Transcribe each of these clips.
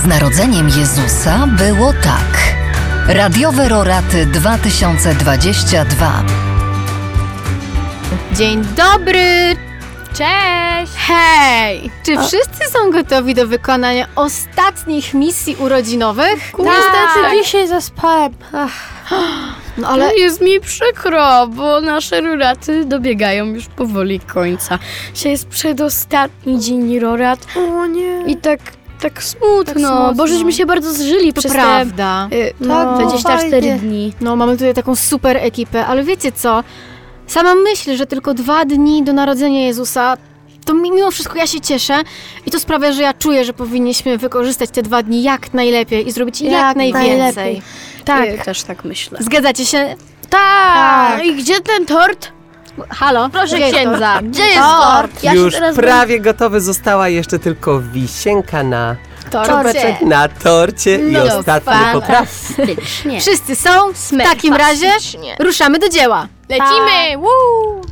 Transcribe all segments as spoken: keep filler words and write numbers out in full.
Z narodzeniem Jezusa było tak. Radiowe Roraty dwa tysiące dwadzieścia dwa. Dzień dobry! Cześć! Hej! Czy wszyscy są gotowi do wykonania ostatnich misji urodzinowych? Niestety Tak. dzisiaj zaspałem. Ach. No ale Ale jest mi przykro, bo nasze roraty dobiegają już powoli końca. Dzisiaj jest przedostatni dzień rorat. O nie. I tak, tak smutno, Tak smutno. bo żeśmy się bardzo zżyli to przez prawda. te y, No, dwadzieścia cztery fajnie. dni. No, mamy tutaj taką super ekipę, ale wiecie co? Sama myślę, że tylko dwa dni do narodzenia Jezusa, to mimo wszystko ja się cieszę i to sprawia, że ja czuję, że powinniśmy wykorzystać te dwa dni jak najlepiej i zrobić jak, Jak najwięcej. najlepiej. Tak, y, też tak myślę. Zgadzacie się? Tak! I gdzie ten tort? Halo? Proszę Gdzie jest księdza, tort? gdzie jest Tort. tort? Ja się Już teraz prawie gotowy, została jeszcze tylko wisienka na, Torcie. na torcie i No, ostatnie fajnie. poprawki. Fantastycznie. Wszyscy są? W takim razie ruszamy do dzieła. Lecimy! Woo!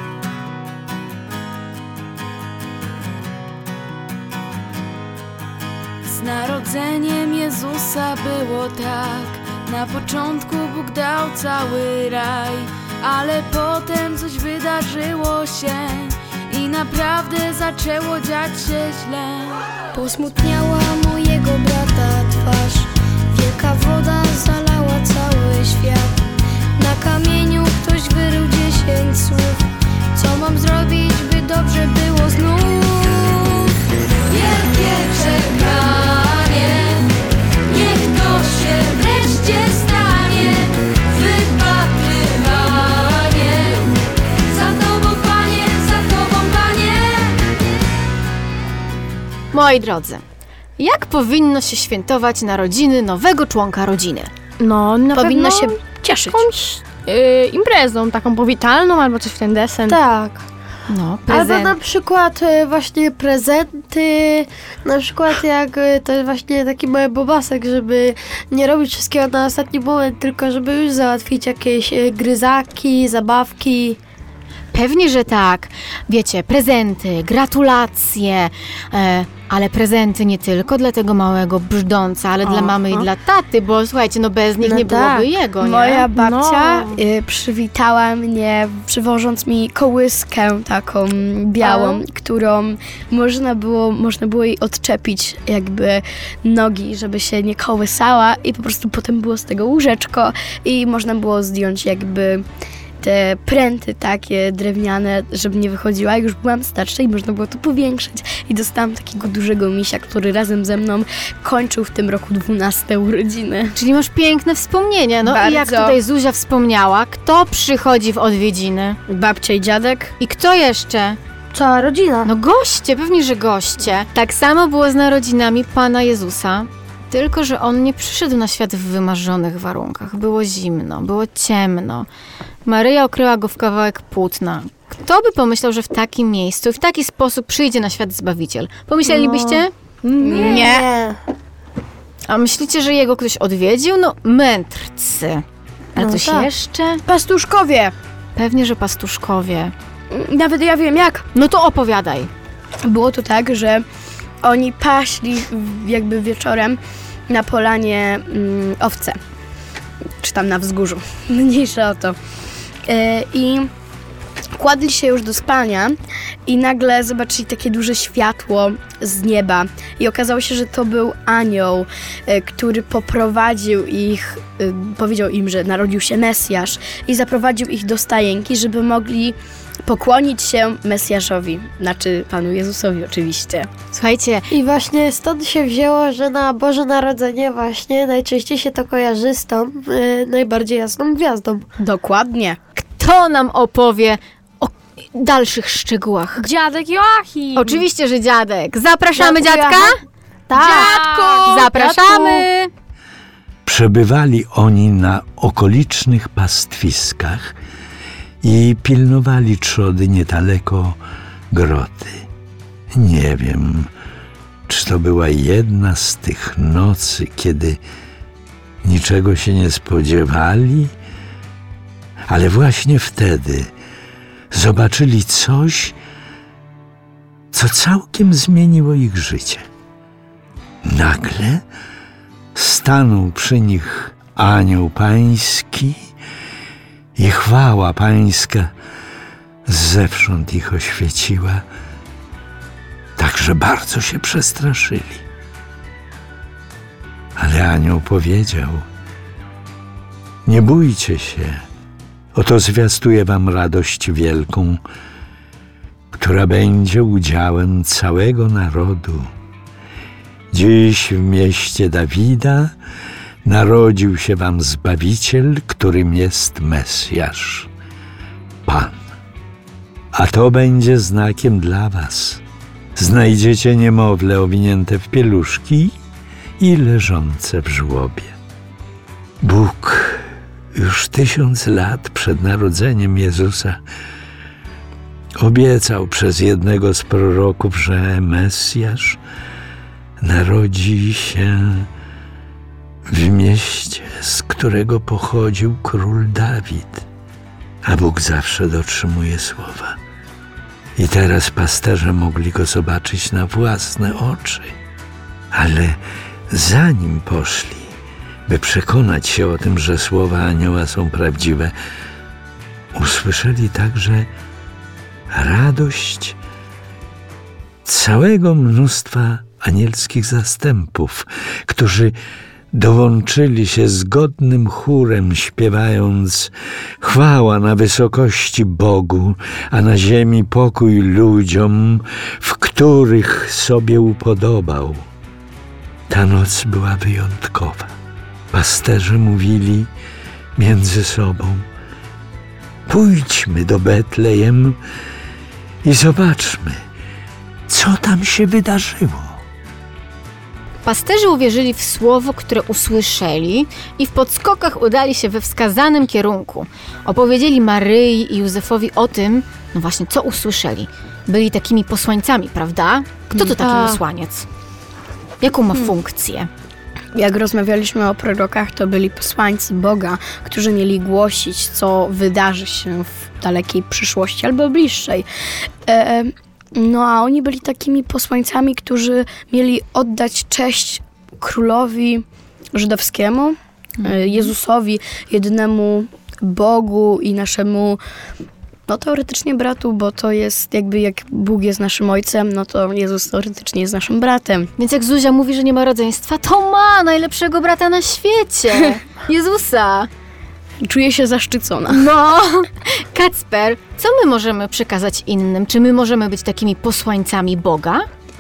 Z narodzeniem Jezusa było tak. Na początku Bóg dał cały raj, ale potem coś wydarzyło się i naprawdę zaczęło dziać się źle. Posmutniała mojego brata twarz, wielka woda zalała cały świat. Na kamieniu ktoś wyrył dziesięć słów, co mam zrobić, by dobrze było znów. Wielkie czekanie, niech to się wreszcie stanie. Wypatrywanie, za Tobą Panie, za Tobą Panie. Moi drodzy, jak powinno się świętować narodziny nowego członka rodziny? No, na Powinno pewno się cieszyć. jakąś y, imprezą taką powitalną albo coś w ten desen. Tak. No, Albo prezent. na przykład e, właśnie prezenty, na przykład jak e, to jest właśnie taki mały bobasek, żeby nie robić wszystkiego na ostatni moment, tylko żeby już załatwić jakieś e, gryzaki, zabawki. Pewnie, że tak. Wiecie, prezenty, gratulacje, e, ale prezenty nie tylko dla tego małego brzdąca, ale dla Aha. mamy i dla taty, bo słuchajcie, no bez nich No nie tak. byłoby jego, nie? Moja babcia No. y, przywitała mnie, przywożąc mi kołyskę taką białą, którą można było, można było jej odczepić jakby nogi, żeby się nie kołysała i po prostu potem było z tego łóżeczko i można było zdjąć jakby te pręty takie drewniane, żeby nie wychodziła. Już byłam starsza i można było to powiększyć. I dostałam takiego dużego misia, który razem ze mną kończył w tym roku dwunaste urodziny. Czyli masz piękne wspomnienia. No i jak Bardzo. tutaj Zuzia wspomniała, kto przychodzi w odwiedziny? Babcia i dziadek. I kto jeszcze? Cała rodzina. No goście, pewnie, że goście. Tak samo było z narodzinami Pana Jezusa, tylko że On nie przyszedł na świat w wymarzonych warunkach. Było zimno, było ciemno. Maryja okryła Go w kawałek płótna. Kto by pomyślał, że w takim miejscu i w taki sposób przyjdzie na świat Zbawiciel? Pomyślelibyście? Nie. nie. A myślicie, że Jego ktoś odwiedził? No, mędrcy. Ale No coś tak. jeszcze? Pastuszkowie. Pewnie, że pastuszkowie. Nawet ja wiem jak. No to opowiadaj. Było to tak, że oni paśli w- jakby wieczorem na polanie mm, owce. Czy tam na wzgórzu. Mniejsza o to. E, I kładli się już do spania i nagle zobaczyli takie duże światło z nieba. I okazało się, że to był anioł, e, który poprowadził ich, e, powiedział im, że narodził się Mesjasz i zaprowadził ich do stajenki, żeby mogli pokłonić się Mesjaszowi, znaczy Panu Jezusowi oczywiście. Słuchajcie, I właśnie stąd się wzięło, że na Boże Narodzenie właśnie najczęściej się to kojarzy z tą e, najbardziej jasną gwiazdą. Dokładnie. kto nam opowie o dalszych szczegółach? Dziadek Joachim. Oczywiście, że dziadek. Zapraszamy Dziadku dziadka? Joachim? Tak. Dziadku! Zapraszamy! Przebywali oni na okolicznych pastwiskach i pilnowali trzody niedaleko groty. Nie wiem, czy to była jedna z tych nocy, kiedy niczego się nie spodziewali, ale właśnie wtedy zobaczyli coś, co całkiem zmieniło ich życie. Nagle stanął przy nich anioł pański i chwała pańska zewsząd ich oświeciła, tak że bardzo się przestraszyli. Ale anioł powiedział: nie bójcie się, oto zwiastuję wam radość wielką, która będzie udziałem całego narodu. Dziś w mieście Dawida narodził się wam Zbawiciel, którym jest Mesjasz, Pan. A to będzie znakiem dla was. Znajdziecie niemowlę owinięte w pieluszki i leżące w żłobie. Bóg już tysiąc lat przed narodzeniem Jezusa obiecał przez jednego z proroków, że Mesjasz narodzi się w mieście, z którego pochodził król Dawid. A Bóg zawsze dotrzymuje słowa. I teraz pasterze mogli go zobaczyć na własne oczy. Ale zanim poszli, by przekonać się o tym, że słowa anioła są prawdziwe, usłyszeli także radość całego mnóstwa anielskich zastępów, którzy dołączyli się zgodnym chórem, śpiewając: chwała na wysokości Bogu, a na ziemi pokój ludziom, w których sobie upodobał. Ta noc była wyjątkowa. Pasterze mówili między sobą: pójdźmy do Betlejem i zobaczmy, co tam się wydarzyło. Pasterze uwierzyli w słowo, które usłyszeli i w podskokach udali się we wskazanym kierunku. Opowiedzieli Maryi i Józefowi o tym, no właśnie, co usłyszeli. Byli takimi posłańcami, prawda? Kto to taki posłaniec? Jaką ma funkcję? Jak rozmawialiśmy o prorokach, to byli posłańcy Boga, którzy mieli głosić, co wydarzy się w dalekiej przyszłości albo bliższej. E, no a oni byli takimi posłańcami, którzy mieli oddać cześć królowi żydowskiemu, e, Jezusowi, jedynemu Bogu i naszemu, no teoretycznie bratu, bo to jest jakby jak Bóg jest naszym ojcem, no to Jezus teoretycznie jest naszym bratem. Więc jak Zuzia mówi, że nie ma rodzeństwa, to ma najlepszego brata na świecie. Jezusa. Czuję się zaszczycona. No, Kacper, co my możemy przekazać innym? Czy my możemy być takimi posłańcami Boga?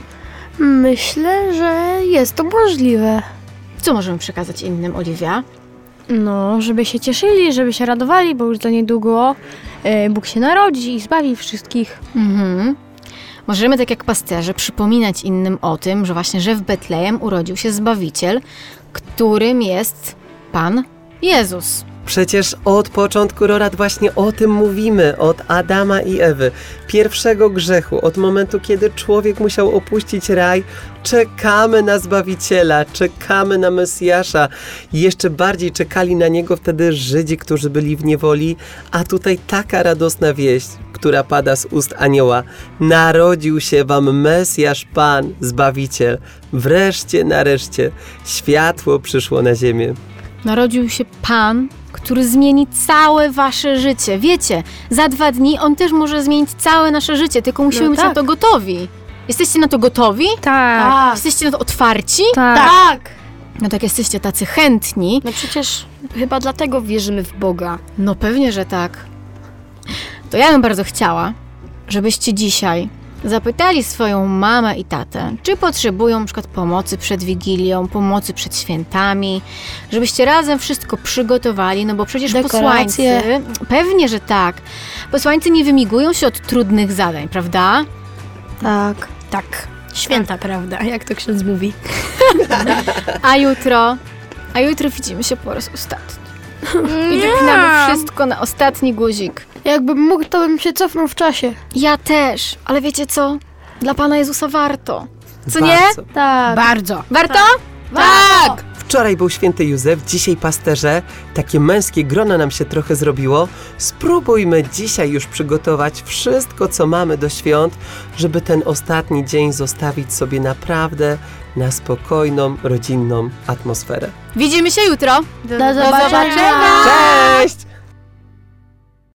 Myślę, że jest to możliwe. Co możemy przekazać innym, Oliwia? No, żeby się cieszyli, żeby się radowali, bo już za niedługo e, Bóg się narodzi i zbawi wszystkich. Mhm. Możemy, tak jak pasterze, przypominać innym o tym, że właśnie, że w Betlejem urodził się Zbawiciel, którym jest Pan Jezus. Przecież od początku Rorat właśnie o tym mówimy, od Adama i Ewy, pierwszego grzechu, od momentu, kiedy człowiek musiał opuścić raj, czekamy na Zbawiciela, czekamy na Mesjasza. I jeszcze bardziej czekali na Niego wtedy Żydzi, którzy byli w niewoli, a tutaj taka radosna wieść, która pada z ust anioła. Narodził się wam Mesjasz, Pan, Zbawiciel. Wreszcie, nareszcie, światło przyszło na ziemię. Narodził się Pan, który zmieni całe wasze życie. Wiecie, za dwa dni On też może zmienić całe nasze życie, tylko musimy No być tak. na to gotowi. Jesteście na to gotowi? Tak. Jesteście na to otwarci? Tak. Tak! No tak, jesteście tacy chętni. No przecież chyba dlatego wierzymy w Boga. No pewnie, że tak. To ja bym bardzo chciała, żebyście dzisiaj zapytali swoją mamę i tatę, czy potrzebują na przykład pomocy przed Wigilią, pomocy przed świętami, żebyście razem wszystko przygotowali, no bo przecież Dekoracje. posłańcy, pewnie, że tak, posłańcy nie wymigują się od trudnych zadań, prawda? Tak. Tak. Święta prawda, jak to ksiądz mówi. A jutro, a jutro widzimy się po raz ostatni. I dopinamy wszystko na ostatni guzik. Jakbym mógł, to bym się cofnął w czasie. Ja też, ale wiecie co? Dla Pana Jezusa warto. Co nie? Bardzo. Tak. Bardzo. Warto? Tak! Wczoraj był święty Józef, dzisiaj pasterze. Takie męskie grono nam się trochę zrobiło. Spróbujmy dzisiaj już przygotować wszystko, co mamy do świąt, żeby ten ostatni dzień zostawić sobie naprawdę na spokojną, rodzinną atmosferę. Widzimy się jutro. Do, Do zobaczenia. Cześć!